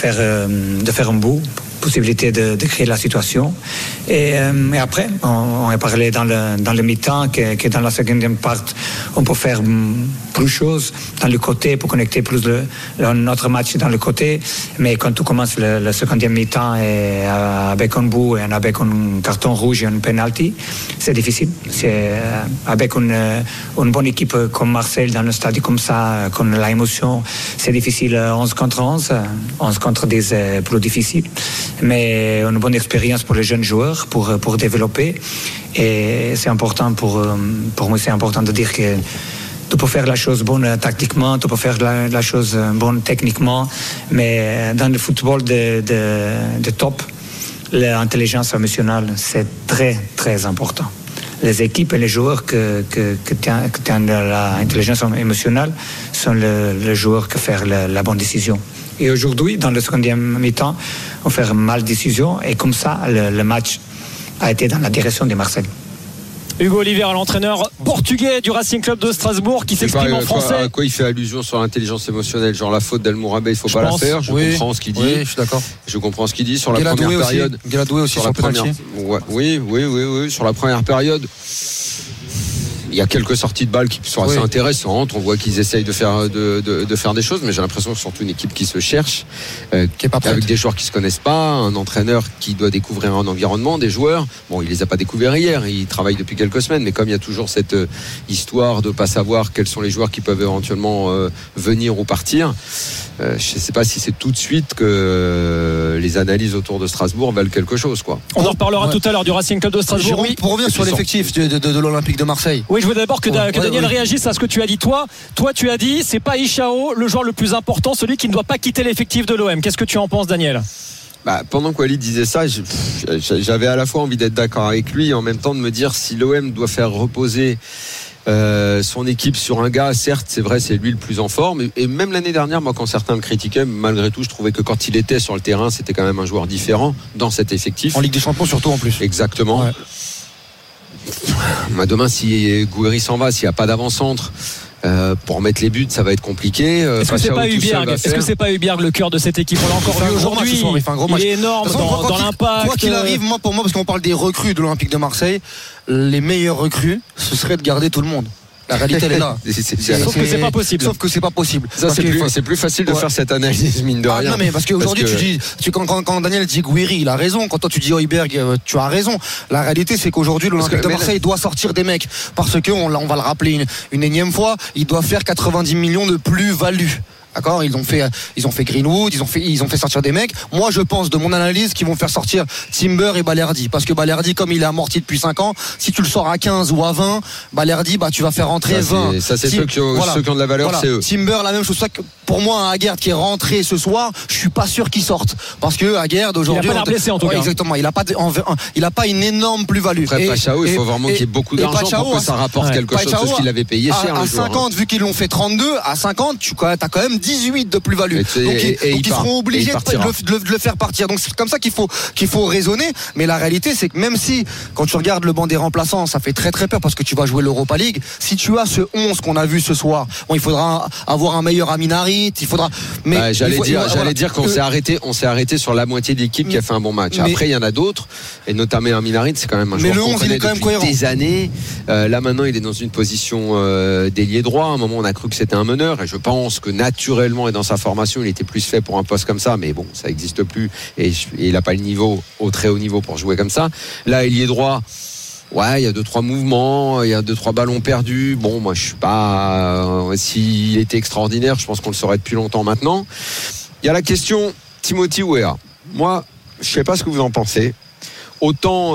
un bout, possibilité de créer la situation. Et après, on a parlé dans le mi-temps que dans la seconde partie, on peut faire plus de choses dans le côté pour connecter plus notre match dans le côté. Mais quand tu commences le second mi-temps et avec un bout et avec un carton rouge et un penalty, c'est difficile. C'est avec une bonne équipe comme Marseille dans un stade comme ça, qu'on a l'émotion, c'est difficile 11 contre 11. 11 contre 10 est plus difficile. Mais une bonne expérience pour les jeunes joueurs pour développer, et c'est important pour moi, c'est important de dire que tu peux faire la chose bonne tactiquement, tu peux faire la chose bonne techniquement, mais dans le football de top, l'intelligence émotionnelle c'est très très important. Les équipes et les joueurs que tiennent l'intelligence émotionnelle sont les joueurs qui font la bonne décision. Et aujourd'hui, dans le second mi-temps, on fait une mal décision, et comme ça, le match a été dans la direction de Marseille. Hugo Oliveira, l'entraîneur portugais du Racing Club de Strasbourg, qui s'exprime en français. À quoi il fait allusion sur l'intelligence émotionnelle, genre la faute d'El Mourabet, il faut pas la faire. Je comprends ce qu'il dit. Oui, je suis d'accord. Je comprends ce qu'il dit sur la première période. Guéladoué aussi sur la première. Oui, sur la première période. Il y a quelques sorties de balles qui sont assez intéressantes. On voit qu'ils essayent de faire des choses, mais j'ai l'impression que c'est surtout une équipe qui se cherche, qui est pas prête. Avec des joueurs qui se connaissent pas, un entraîneur qui doit découvrir un environnement, des joueurs. Bon, il les a pas découverts hier, il travaille depuis quelques semaines, mais comme il y a toujours cette histoire de pas savoir quels sont les joueurs qui peuvent éventuellement venir ou partir, je sais pas si c'est tout de suite que les analyses autour de Strasbourg valent quelque chose, quoi. On en reparlera tout à l'heure du Racing Club de Strasbourg. Jérôme, pour revenir sur l'effectif de l'Olympique de Marseille. Oui, je veux d'abord que Daniel réagisse à ce que tu as dit. Toi, tu as dit, c'est pas Ishao le joueur le plus important, celui qui ne doit pas quitter l'effectif de l'OM. Qu'est-ce que tu en penses, Daniel ? Pendant que Walid disait ça, j'avais à la fois envie d'être d'accord avec lui et en même temps de me dire si l'OM doit faire reposer son équipe sur un gars, certes c'est vrai, c'est lui le plus en forme, et même l'année dernière, moi quand certains me critiquaient, malgré tout je trouvais que quand il était sur le terrain c'était quand même un joueur différent dans cet effectif, en Ligue des Champions surtout en plus. Exactement. Demain si Gouiri s'en va, s'il n'y a pas d'avant-centre pour mettre les buts, ça va être compliqué. Est-ce que c'est pas Hubierg le cœur de cette équipe? On l'a encore vu aujourd'hui. Il est énorme dans l'impact. Quoi qu'il arrive, pour moi, parce qu'on parle des recrues de l'Olympique de Marseille, les meilleures recrues, ce serait de garder tout le monde. La réalité, elle est là. Sauf que c'est pas possible. Sauf que c'est pas possible. Ça, c'est plus facile de faire cette analyse, mine de rien. Non, mais parce qu'aujourd'hui, quand Daniel dit Gouiri, il a raison. Quand toi, tu dis Heuberg, tu as raison. La réalité, c'est qu'aujourd'hui, l'Olympique de Marseille doit sortir des mecs. Parce qu'on va le rappeler une énième fois, il doit faire 90 millions de plus-value. D'accord, ils ont fait Greenwood, ils ont fait sortir des mecs. Moi, je pense de mon analyse qu'ils vont faire sortir Timber et Balerdi, parce que Balerdi, comme il est amorti depuis 5 ans, si tu le sors à 15 ou à 20, Balerdi, tu vas faire rentrer 20. Ça, c'est ceux qui ont de la valeur, c'est eux. Timber, la même chose. Pour moi, un Aguerd qui est rentré ce soir, je suis pas sûr qu'il sorte, parce que Aguerd aujourd'hui, il a pas l'air blessé en tout cas. Exactement, il a pas une énorme plus-value. Après Pachao, il faut vraiment qu'il y ait beaucoup d'argent pour que ça rapporte quelque chose, parce qu'il avait payé cher. À 50, vu qu'ils l'ont fait 32, à 50, tu as quand même 18 de plus-value. Donc ils seront obligés de le faire partir. Donc c'est comme ça qu'il faut raisonner. Mais la réalité, c'est que même si, quand tu regardes le banc des remplaçants, ça fait très très peur parce que tu vas jouer l'Europa League. Si tu as ce 11 qu'on a vu ce soir, il faudra avoir un meilleur Aminarit. Il faudra. Mais j'allais dire qu'on s'est arrêté sur la moitié de l'équipe qui a fait un bon match. Après, il y en a d'autres, et notamment Aminarit, c'est quand même un joueur qu'on connaît depuis des années. Là maintenant, il est dans une position d'ailier droit. À un moment, on a cru que c'était un meneur, et je pense que naturellement et dans sa formation, il était plus fait pour un poste comme ça, mais bon, ça n'existe plus et il n'a pas le niveau, au très haut niveau pour jouer comme ça. Là, ailier droit, il y a 2-3 mouvements, il y a 2-3 ballons perdus. Bon, moi, je suis pas. S'il était extraordinaire, je pense qu'on le saurait depuis longtemps maintenant. Il y a la question Timothy Weah. Moi, je sais pas ce que vous en pensez. Autant.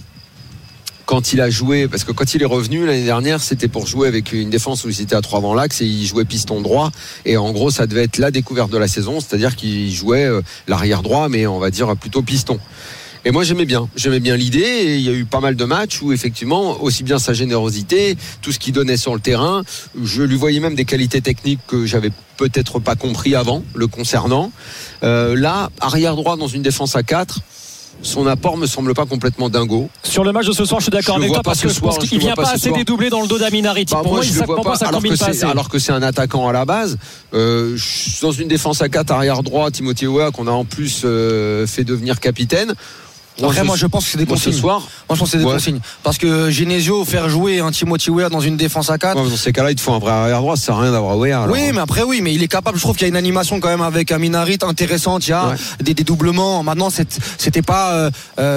Quand il a joué, parce que quand il est revenu l'année dernière, c'était pour jouer avec une défense où il était à 3 avant l'axe et il jouait piston droit, et en gros ça devait être la découverte de la saison, c'est-à-dire qu'il jouait l'arrière droit, mais on va dire plutôt piston. Et moi j'aimais bien l'idée, et il y a eu pas mal de matchs où effectivement, aussi bien sa générosité, tout ce qu'il donnait sur le terrain, je lui voyais même des qualités techniques que j'avais peut-être pas compris avant le concernant. Là, arrière droit dans une défense à 4, son apport me semble pas complètement dingo. Sur le match de ce soir, je suis d'accord avec toi, parce que je pense qu'il vient pas assez dédoublé dans le dos d'Aminarit. Pour moi, ça combine pas assez. Alors que c'est un attaquant à la base, dans une défense à 4 arrière droit, Timothy Weah, qu'on a en plus fait devenir capitaine. Après, moi je pense que c'est des consignes. Moi je pense que c'est des consignes. Parce que Genesio, faire jouer un Timothy Weah dans une défense à 4. Dans ces cas-là, il te faut un vrai arrière droit, ça sert à rien d'avoir Weah. Mais il est capable. Je trouve qu'il y a une animation quand même avec Aminarit intéressante. Il y a des dédoublements. Maintenant, c'était pas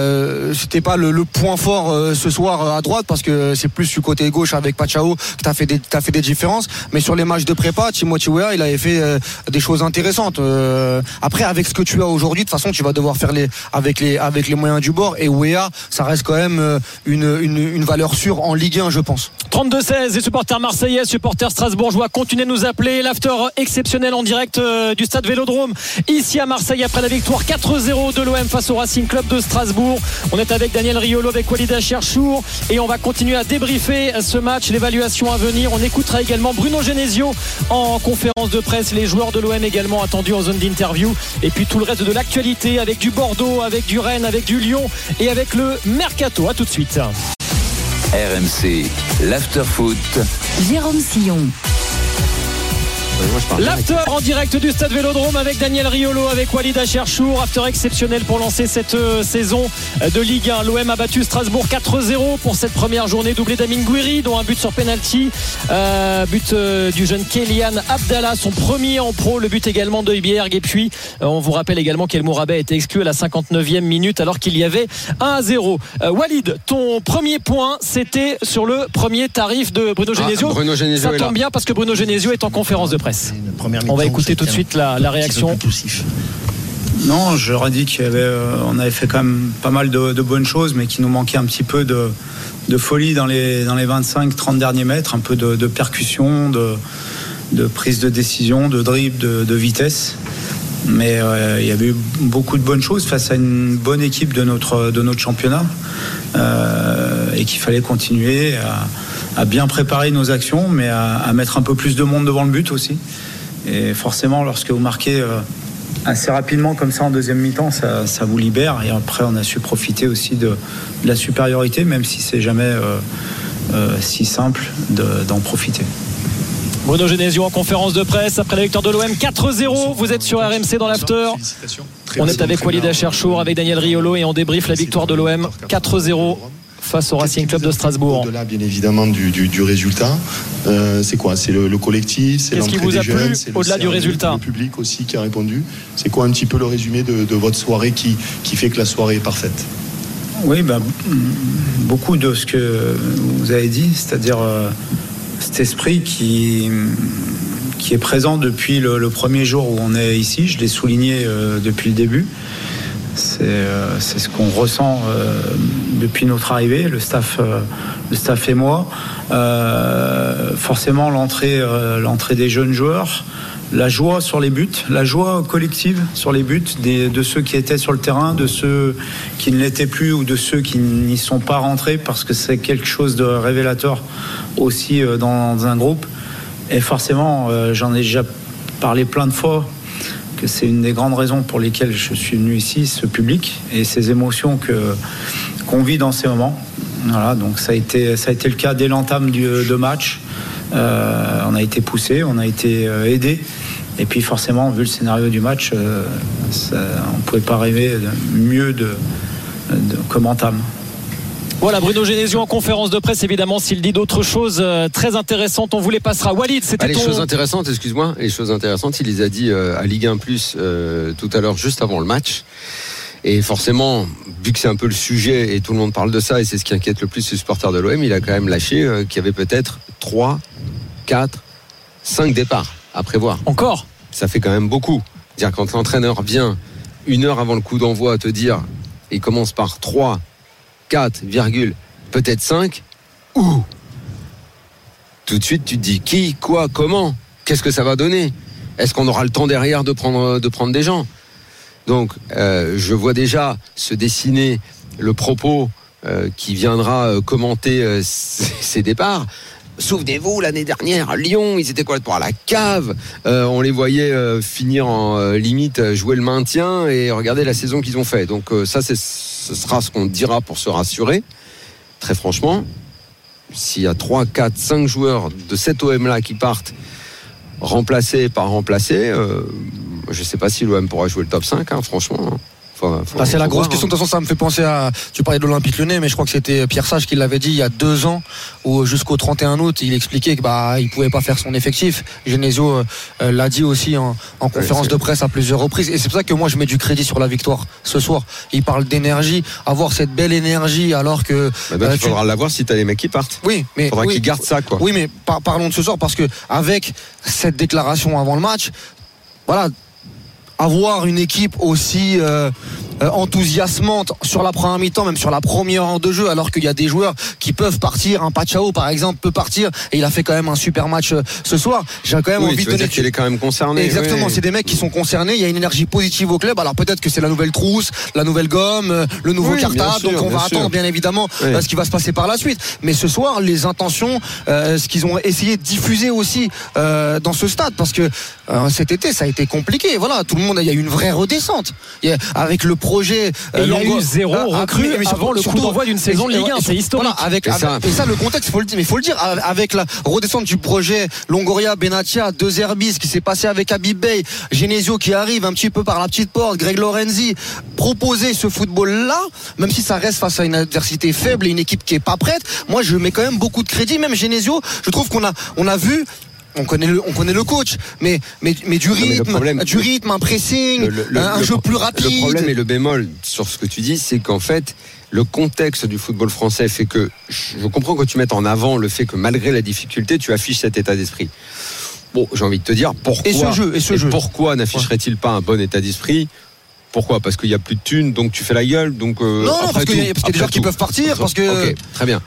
le point fort ce soir à droite, parce que c'est plus du côté gauche avec Pachao que t'as fait des différences. Mais sur les matchs de prépa, Timothy Weah, il avait fait des choses intéressantes. Après, avec ce que tu as aujourd'hui, de toute façon, tu vas devoir faire avec les moyens du bord, et Weah, ça reste quand même une valeur sûre en Ligue 1, je pense. 32-16, les supporters marseillais, supporters strasbourgeois, continuez de nous appeler. L'after exceptionnel en direct du stade Vélodrome ici à Marseille, après la victoire 4-0 de l'OM face au Racing Club de Strasbourg. On est avec Daniel Riolo, avec Walid Cherchour, et on va continuer à débriefer ce match, l'évaluation à venir. On écoutera également Bruno Genesio en conférence de presse, les joueurs de l'OM également attendus en zone d'interview, et puis tout le reste de l'actualité, avec du Bordeaux, avec du Rennes, avec du Lyon et avec le Mercato. À tout de suite. RMC, l'after foot. Jérôme Sillon. L'after en direct du stade Vélodrome avec Daniel Riolo, avec Walid Acharchour. After exceptionnel pour lancer cette saison de Ligue 1. L'OM a battu Strasbourg 4-0 pour cette première journée, doublé d'Amin Gouiri, dont un but sur penalty, but du jeune Kélian Abdallah, son premier en pro, le but également de Højbjerg. Et puis on vous rappelle également qu'El Mourabet a été exclu à la 59e minute alors qu'il y avait 1-0. Walid, ton premier point, c'était sur le premier tarif de Bruno Genesio. Bruno Genesio, ça tombe bien parce que Bruno Genesio est en conférence de presse. On va écouter tout de suite la réaction. Non, j'aurais dit qu'on avait fait quand même pas mal de bonnes choses, mais qu'il nous manquait un petit peu de folie dans les 25-30 derniers mètres, un peu de percussion, de prise de décision, de dribble, de vitesse. Mais il y avait eu beaucoup de bonnes choses face à une bonne équipe de notre championnat, et qu'il fallait continuer à bien préparer nos actions, mais à mettre un peu plus de monde devant le but aussi. Et forcément, lorsque vous marquez assez rapidement comme ça en deuxième mi-temps, ça vous libère. Et après, on a su profiter aussi de la supériorité, même si c'est jamais si simple d'en profiter. Bruno Genesio en conférence de presse après la victoire de l'OM 4-0. Vous êtes sur RMC dans l'after. On est avec Walid Acharchour, avec Daniel Riolo, et on débriefe la victoire de l'OM 4-0 face au Racing Club de Strasbourg. Au-delà bien évidemment du résultat, c'est quoi? C'est le collectif, c'est l'entrée des jeunes, c'est au-delà du résultat, le public aussi qui a répondu. C'est quoi un petit peu le résumé de votre soirée qui fait que la soirée est parfaite? Oui, beaucoup de ce que vous avez dit, c'est-à-dire cet esprit qui est présent depuis le premier jour où on est ici. Je l'ai souligné depuis le début. C'est ce qu'on ressent depuis notre arrivée, le staff et moi. Forcément, l'entrée des jeunes joueurs, la joie sur les buts, la joie collective sur les buts de ceux qui étaient sur le terrain, de ceux qui ne l'étaient plus ou de ceux qui n'y sont pas rentrés, parce que c'est quelque chose de révélateur aussi dans un groupe. Et forcément, j'en ai déjà parlé plein de fois, que c'est une des grandes raisons pour lesquelles je suis venu ici, ce public et ces émotions qu'on vit dans ces moments. Voilà, donc ça a été le cas dès l'entame de match. On a été poussé, on a été aidé, et puis forcément, vu le scénario du match, on ne pouvait pas rêver mieux comme entame. Voilà, Bruno Genesio en conférence de presse, évidemment, s'il dit d'autres choses très intéressantes, on vous les passera. Walid, c'était les choses intéressantes, excuse-moi, les choses intéressantes, il les a dit à Ligue 1 Plus tout à l'heure, juste avant le match. Et forcément, vu que c'est un peu le sujet et tout le monde parle de ça, et c'est ce qui inquiète le plus les supporters de l'OM, il a quand même lâché qu'il y avait peut-être 3, 4, 5 départs à prévoir. Encore ? Ça fait quand même beaucoup. C'est-à-dire quand l'entraîneur vient une heure avant le coup d'envoi te dire, il commence par 3, 4, peut-être 5, ou tout de suite tu te dis qui, quoi, comment, qu'est-ce que ça va donner, est-ce qu'on aura le temps derrière de prendre des gens? Donc je vois déjà se dessiner le propos qui viendra commenter ces départs. Souvenez-vous, l'année dernière à Lyon, ils étaient complètement à la cave, on les voyait finir en limite jouer le maintien, et regardez la saison qu'ils ont fait. Donc ça ce sera ce qu'on dira pour se rassurer. Très franchement, s'il y a 3, 4, 5 joueurs de cet OM là qui partent remplacés par remplacés, je ne sais pas si l'OM pourra jouer le top 5, franchement. C'est la grosse question. De toute façon, ça me fait penser à. Tu parlais de l'Olympique Lyonnais, mais je crois que c'était Pierre Sage qui l'avait dit il y a 2 ans, où jusqu'au 31 août, il expliquait qu'il ne pouvait pas faire son effectif. Genesio l'a dit aussi en conférence de presse à plusieurs reprises. Et c'est pour ça que moi, je mets du crédit sur la victoire ce soir. Il parle d'énergie, avoir cette belle énergie, alors que. Il faudra l'avoir si tu as les mecs qui partent. Oui, mais. Il faudra qu'ils gardent ça, quoi. Oui, mais parlons de ce soir, parce que avec cette déclaration avant le match, voilà. Avoir une équipe aussi enthousiasmante sur la première mi-temps, même sur la première heure de jeu, alors qu'il y a des joueurs qui peuvent partir. Un Pachao par exemple peut partir, et il a fait quand même un super match ce soir. J'ai quand même envie de donner qu'il est quand même concerné. Exactement, c'est des mecs qui sont concernés. Il y a une énergie positive au club. Alors peut-être que c'est la nouvelle trousse, la nouvelle gomme, le nouveau cartable. Donc on va attendre bien évidemment ce qui va se passer par la suite. Mais ce soir, les intentions, ce qu'ils ont essayé de diffuser aussi dans ce stade, parce que cet été ça a été compliqué. Voilà, tout le monde, il y a eu une vraie redescente avec le projet. Et il y a eu 0 recrue avant le coup d'envoi d'une saison de Ligue 1, c'est historique. Voilà, et ça, le contexte, il faut le dire, avec la redescente du projet Longoria, Benatia, De Zerbi, ce qui s'est passé avec Habib Bey, Genesio qui arrive un petit peu par la petite porte, Greg Lorenzi, proposer ce football-là, même si ça reste face à une adversité faible et une équipe qui est pas prête, moi je mets quand même beaucoup de crédit. Même Genesio, je trouve qu'on a vu. On connaît le coach, mais du rythme, un pressing, un jeu plus rapide. Le problème et le bémol sur ce que tu dis, c'est qu'en fait, le contexte du football français fait que je comprends que tu mettes en avant le fait que malgré la difficulté, tu affiches cet état d'esprit. Bon, j'ai envie de te dire pourquoi n'afficherait-il pas un bon état d'esprit? Pourquoi? Parce qu'il n'y a plus de thunes, donc tu fais la gueule. Donc non, parce qu'il y a des joueurs qui peuvent partir. Parce que... Ok, très bien.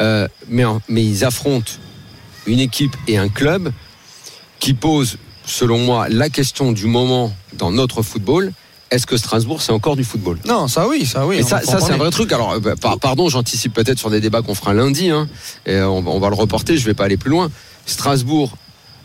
Mais ils affrontent une équipe et un club qui pose, selon moi, la question du moment dans notre football. Est-ce que Strasbourg, c'est encore du football? Non, ça oui. Et ça c'est un vrai truc. Alors, pardon, j'anticipe peut-être sur des débats qu'on fera lundi. Et on va le reporter, je ne vais pas aller plus loin. Strasbourg,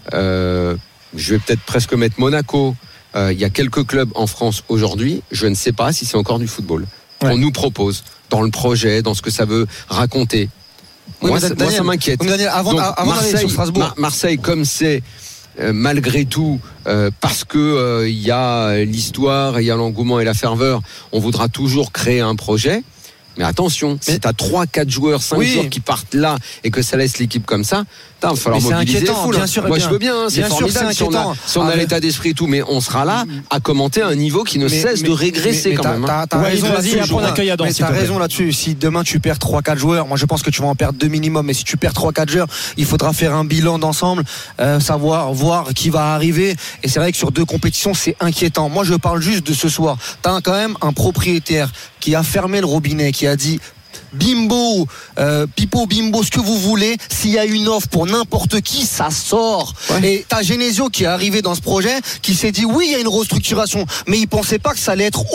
je vais peut-être presque mettre Monaco. Il y a quelques clubs en France aujourd'hui, je ne sais pas si c'est encore du football. On nous propose, dans le projet, dans ce que ça veut raconter. Moi, ça m'inquiète. Daniel, avant d'aller sur Strasbourg. Marseille, comme c'est malgré tout, parce que il y a l'histoire, il y a l'engouement et la ferveur, on voudra toujours créer un projet. Mais attention, si tu as 3-4 joueurs, 5 joueurs qui partent là et que ça laisse l'équipe comme ça, il va falloir mobiliser les foules. Moi je veux bien, c'est formidable si on a l'état d'esprit et tout, mais on sera là à commenter un niveau qui ne cesse de régresser quand même. T'as raison là-dessus. Si demain tu perds 3-4 joueurs, moi je pense que tu vas en perdre 2 minimum, mais si tu perds 3-4 joueurs, il faudra faire un bilan d'ensemble, savoir voir qui va arriver. Et c'est vrai que sur 2 compétitions c'est inquiétant. Moi je parle juste de ce soir. T'as quand même un propriétaire qui a fermé le robinet, qui a dit Bimbo, Pipo, Bimbo, ce que vous voulez, s'il y a une offre pour n'importe qui, ça sort. Et t'as Genesio qui est arrivé dans ce projet, qui s'est dit oui, il y a une restructuration, mais il pensait pas que ça allait être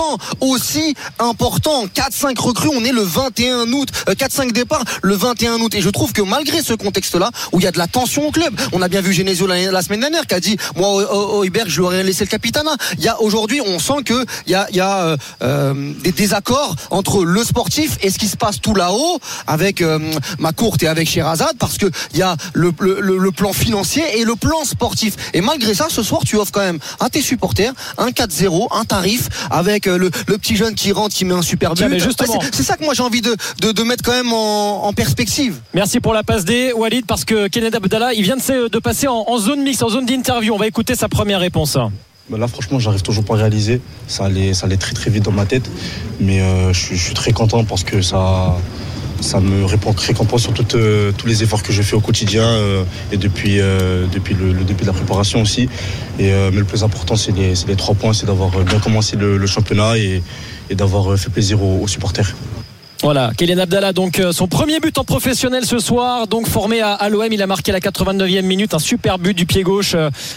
aussi important. 4-5 recrues, on est le 21 août, 4-5 départs le 21 août. Et je trouve que malgré ce contexte-là, où il y a de la tension au club, on a bien vu Genesio la semaine dernière qui a dit moi au Hubert je lui aurais laissé le capitanat. Aujourd'hui on sent que il y a des désaccords entre le sportif et ce qui se passe tout là-haut avec Macourt et avec Sherazade, parce que il y a le plan financier et le plan sportif. Et malgré ça, ce soir, tu offres quand même à tes supporters un 4-0, un tarif avec le petit jeune qui rentre, qui met un super but. C'est ça que moi j'ai envie de mettre quand même en perspective. Merci pour la passe D, Walid, parce que Kenneth Abdallah, il vient de passer en zone mixte, en zone d'interview. On va écouter sa première réponse. Là franchement j'arrive toujours pas à réaliser, ça allait très très vite dans ma tête, mais je suis très content parce que ça me récompense sur tous les efforts que je fais au quotidien et depuis le début de la préparation aussi, mais le plus important c'est les 3 points, c'est d'avoir bien commencé le championnat et d'avoir fait plaisir aux supporters. Voilà, Kylian Abdallah, donc son premier but en professionnel ce soir, donc formé à l'OM, il a marqué la 89e minute, un super but du pied gauche,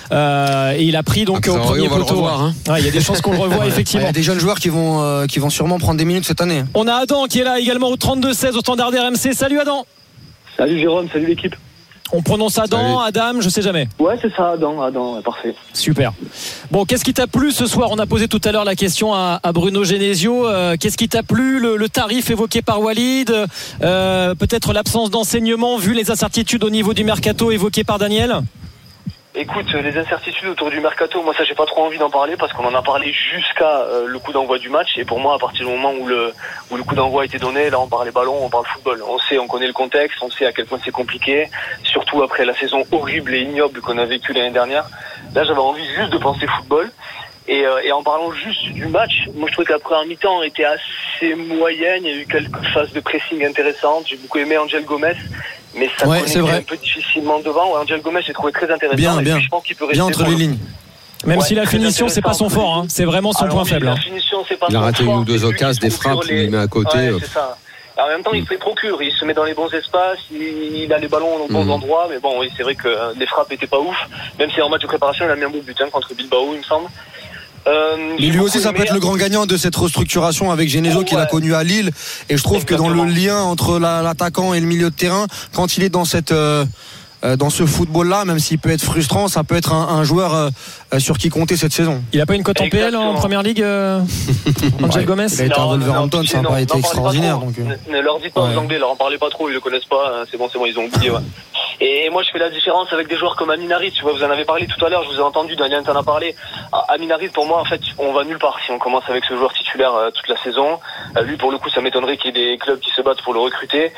et il a pris donc au premier poteau. Il y a des chances qu'on le revoie effectivement. Il y a des jeunes joueurs qui vont sûrement prendre des minutes cette année. On a Adam qui est là également au 32-16 au standard RMC. Salut Adam. Salut Jérôme, salut l'équipe. On prononce Adam, Adam, je sais jamais. Ouais, c'est ça, Adam, parfait. Super. Bon, qu'est-ce qui t'a plu ce soir? On a posé tout à l'heure la question à Bruno Genesio. Qu'est-ce qui t'a plu? Le tarif évoqué par Walid, peut-être l'absence d'enseignement vu les incertitudes au niveau du mercato évoqué par Daniel? Écoute, les incertitudes autour du mercato, moi ça j'ai pas trop envie d'en parler parce qu'on en a parlé jusqu'à le coup d'envoi du match, et pour moi à partir du moment où le coup d'envoi a été donné, là on parle ballon, on parle football. On connaît le contexte, on sait à quel point c'est compliqué, surtout après la saison horrible et ignoble qu'on a vécue l'année dernière. Là j'avais envie juste de penser football. Et en parlant juste du match, moi je trouvais que la première mi-temps était assez moyenne, il y a eu quelques phases de pressing intéressantes, j'ai beaucoup aimé Angel Gomez, mais ça connectait un peu difficilement devant. Angel Gomez j'ai trouvé très intéressant, bien, je pense qu'il peut rester bien entre les lignes. Même si la finition c'est pas son fort, c'est vraiment son point faible. La finition, c'est pas il a raté une ou 2 occasions, des frappes, il met à côté. C'est ça. En même temps, il se les procure, il se met dans les bons espaces, il a les ballons aux bons endroits, mais bon, oui, c'est vrai que les frappes étaient pas ouf, même si en match de préparation, il a mis un beau but contre Bilbao, il me semble. Mais lui aussi ça peut être le grand gagnant de cette restructuration avec Genesio qu'il a connu à Lille, et je trouve que dans le lien entre l'attaquant et le milieu de terrain, quand il est dans cette dans ce football-là, même s'il peut être frustrant, ça peut être un joueur sur qui compter cette saison. Il n'a pas une cote en PL en première ligue, Angel Gomez? Il a été à Wolverhampton, ça n'a pas été extraordinaire. Ne leur dites pas aux Anglais, leur en parlez pas trop, ils le connaissent pas. C'est bon, ils ont oublié. Ouais. Et moi, je fais la différence avec des joueurs comme Amin Harit. Tu vois, vous en avez parlé tout à l'heure, je vous ai entendu, Daniel t'en a parlé. Amin Harit, pour moi, en fait, on va nulle part si on commence avec ce joueur titulaire toute la saison. Lui, pour le coup, ça m'étonnerait qu'il y ait des clubs qui se battent pour le recruter.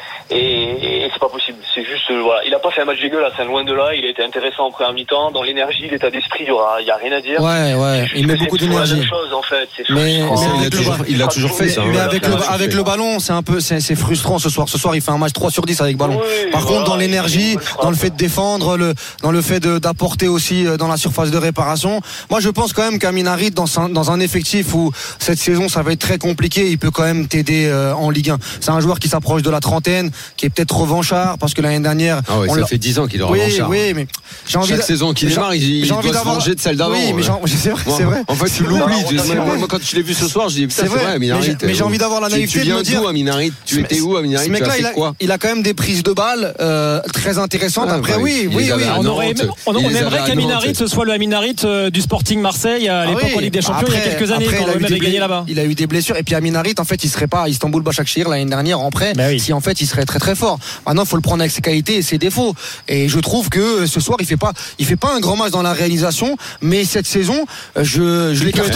Et c'est pas possible. C'est juste, voilà. Il a pas fait un match dégueulasse, loin de là. Il a été intéressant en première mi-temps. Dans l'énergie, l'état d'esprit, il y a rien à dire. Ouais. Il met beaucoup d'énergie. C'est la même chose, en fait. Mais il a toujours fait ça. Mais avec le ballon, c'est frustrant ce soir. Ce soir, il fait un match 3/10 avec ballon. Par contre, dans l'énergie, dans le fait de défendre, dans le fait d'apporter aussi dans la surface de réparation. Moi, je pense quand même qu'Amin Harit, dans un effectif où cette saison, ça va être très compliqué, il peut quand même t'aider en Ligue 1. C'est un joueur qui s'approche de la trentaine, qui est peut-être revanchard, parce que l'année dernière... ça fait 10 ans qu'il est revanchard. Oui, mais chaque saison qu'il démarre, il doit se venger de celle d'avant. Oui, mais c'est vrai. En fait, tu l'oublies. Moi, quand je l'ai vu ce soir, je dis, putain, c'est vrai, Amin Harit. Mais j'ai envie d'avoir la naïveté de me dire... Amin Harit, tu étais où, Amin Harit? Ce mec-là, il a quand même des prises de balles très intéressantes. Après, oui. On aimerait qu'Amin Harit ce soit le Amin Harit du Sporting Marseille à l'époque en Ligue des Champions il y a quelques années quand l'OM avait gagné là-bas. Il a eu des blessures et puis Amin Harit en fait il serait pas à Istanbul Başakşehir l'année dernière en prêt si en fait il serait très très fort. Maintenant il faut le prendre avec ses qualités et ses défauts et je trouve que ce soir il fait pas un grand match dans la réalisation mais cette saison je l'écarte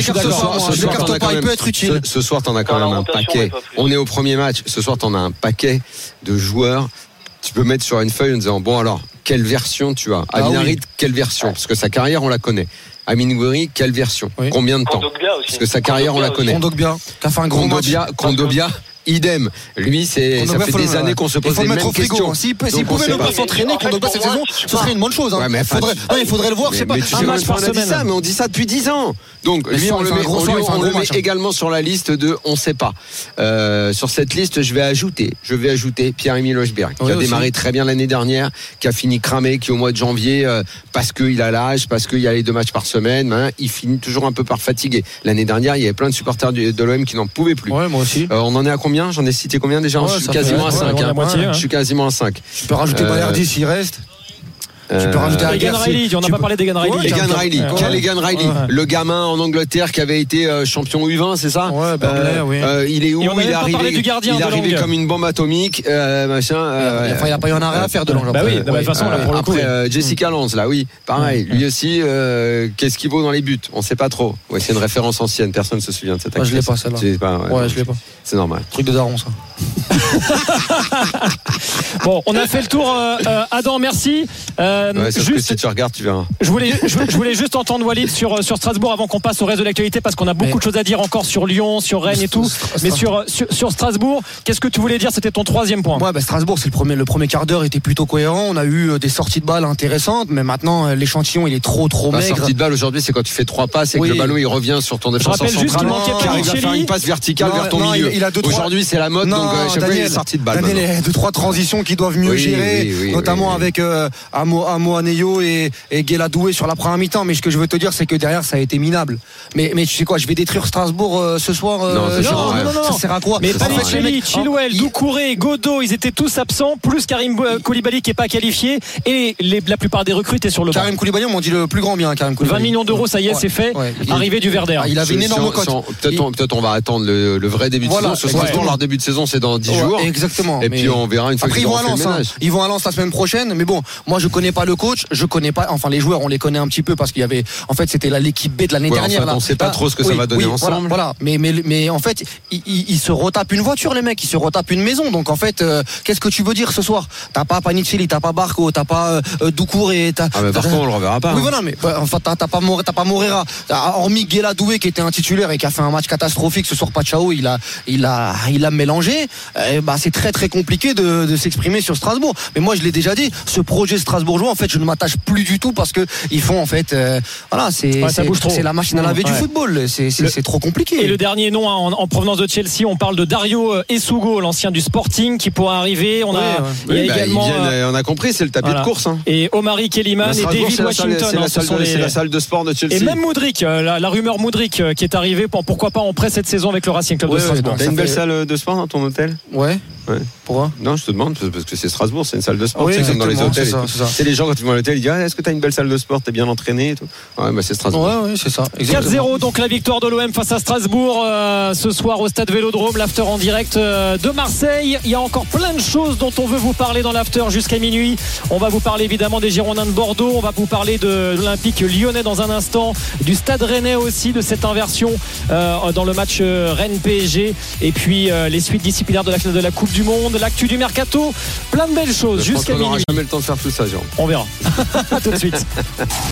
pas, il peut être utile. Ce soir t'en as quand même un paquet. On est au premier match, ce soir t'en as un paquet de joueurs. Tu peux mettre sur une feuille en disant bon alors quelle version tu as? Amin Harit, quelle version? Parce que sa carrière on la connaît. Amin Gouiri, quelle version? Combien de temps? Parce que sa carrière on la connaît. Kondogbia, qui a fait un grand match. Kondogbia, idem. Lui, ça fait des années qu'on se pose les mêmes questions. S'il pouvait ne pas s'entraîner Kondogbia cette saison, ce serait une bonne chose. Il faudrait le voir. C'est pas un match par semaine. Mais on dit ça depuis 10 ans. Donc lui, on le met également sur la liste de on sait pas. Sur cette liste, je vais ajouter Pierre-Emile Højbjerg, qui a démarré très bien l'année dernière, qui a fini cramé, qui au mois de janvier, parce qu'il a l'âge, parce qu'il y a les 2 matchs par semaine, il finit toujours un peu par fatiguer. L'année dernière, il y avait plein de supporters de l'OM qui n'en pouvaient plus. Ouais, moi aussi. On en est à combien? J'en ai cité combien déjà? Je suis quasiment à 5. Je suis quasiment à 5. Tu peux rajouter Balerdi s'il reste. Tu peux rajouter Egan Riley, on n'a pas parlé d'Egan Riley. Egan Riley, quel Egan Riley? Le gamin en Angleterre qui avait été champion U20, c'est ça? Ouais, oui. Il est où? Il est arrivé comme une bombe atomique, machin. Il n'y a pas eu un arrêt à faire de l'angle. Bah oui, de toute façon, là, pour le coup. Après, Jessica Lange, là, oui, pareil. Lui aussi, qu'est-ce qu'il vaut dans les buts? On ne sait pas trop. Ouais, c'est une référence ancienne, personne ne se souvient de cette actrice. Je l'ai pas, celle-là. Ouais, je l'ai pas. C'est normal. Truc de daron, ça. Bon, on a fait le tour. Adam, merci. Juste, si tu regardes, tu verras. Je voulais juste entendre Walid sur Strasbourg avant qu'on passe au reste de l'actualité parce qu'on a beaucoup de choses à dire encore sur Lyon, sur Rennes et tout. Mais sur Strasbourg, qu'est-ce que tu voulais dire? C'était ton 3e point. Ouais, Strasbourg, c'est le premier quart d'heure était plutôt cohérent. On a eu des sorties de balles intéressantes, mais maintenant l'échantillon il est trop maigre. La sortie de balle aujourd'hui, c'est quand tu fais 3 passes et que le ballon il revient sur ton défenseur central, qui arrive à faire une passe verticale vers ton milieu. Aujourd'hui, c'est la mode, donc chaque fois il y a des sorties de balle. Daniel, il y a 2-3 transitions qui doivent mieux gérer, notamment avec Amo Aneyo et Guéladoué sur la première mi-temps. Mais ce que je veux te dire, c'est que derrière, ça a été minable. Mais tu sais quoi, je vais détruire Strasbourg ce soir. Non, ça sert à quoi? Mais Panicelli, Chilwell, Doucouré, Godot, ils étaient tous absents, plus Karim Koulibaly qui n'est pas qualifié. Et la plupart des recrues étaient sur le banc. Karim Koulibaly, on m'en dit le plus grand bien. Karim Koulibaly. 20 millions d'euros, ça y est, c'est fait. Arrivé du Werder. Il avait une énorme cote. Peut-être on va attendre le vrai début de saison. Ce Strasbourg, leur début de saison, c'est dans 10 jours. Exactement. Et puis on verra une fois qu'ils auront fait le ménage. Ils vont à Lens la semaine prochaine. Mais bon, moi je connais pas le coach, je connais pas. Enfin, les joueurs, on les connaît un petit peu parce qu'il y avait. En fait, c'était l'équipe B de l'année dernière. On sait pas trop ce que ça va donner ensemble. Voilà. Mais en fait, ils se retapent une voiture, les mecs. Ils se retapent une maison. Donc en fait, qu'est-ce que tu veux dire ce soir? T'as pas Panicelli, t'as pas Barco, t'as pas Doucouré. Mais Barco, on le reverra pas. Oui, voilà. Mais enfin, t'as pas Morera. Hormis Guéladoué qui était un titulaire et qui a fait un match catastrophique ce soir. Pachao, il a mélangé. C'est très très compliqué de s'exprimer sur Strasbourg. Mais moi, je l'ai déjà dit. Ce projet strasbourgeois, en fait, je ne m'attache plus du tout parce que ils font en fait, c'est la machine à laver du football. C'est trop compliqué. Et le dernier nom en provenance de Chelsea, on parle de Dario Essugo, l'ancien du Sporting, qui pourra arriver. On a compris, c'est le tapis de course. Et Omari Kellyman et David Washington. C'est la salle de sport de Chelsea. Et même Mudryk, la rumeur Mudryk qui est arrivée, pourquoi pas en prêt cette saison avec le Racing Club de Strasbourg. T'as une belle salle de sport dans ton hôtel? Ouais. Ouais. Pourquoi? Non, je te demande parce que c'est Strasbourg, c'est une salle de sport. Oui, tu sais, comme dans les hôtels. c'est ça. C'est les gens quand ils vont à l'hôtel, ils disent est-ce que tu as une belle salle de sport, t'es bien entraîné et tout. Ouais, bah c'est Strasbourg. Ouais, c'est ça. 4-0 donc la victoire de l'OM face à Strasbourg ce soir au stade Vélodrome, l'after en direct de Marseille. Il y a encore plein de choses dont on veut vous parler dans l'after jusqu'à minuit. On va vous parler évidemment des Girondins de Bordeaux, on va vous parler de l'Olympique lyonnais dans un instant, du stade rennais aussi, de cette inversion dans le match Rennes-PSG, et puis les suites disciplinaires de la Coupe du Monde, l'actu du mercato, plein de belles choses jusqu'à minuit. On n'aura jamais le temps de faire tout ça, Jérôme. On verra. À tout de suite.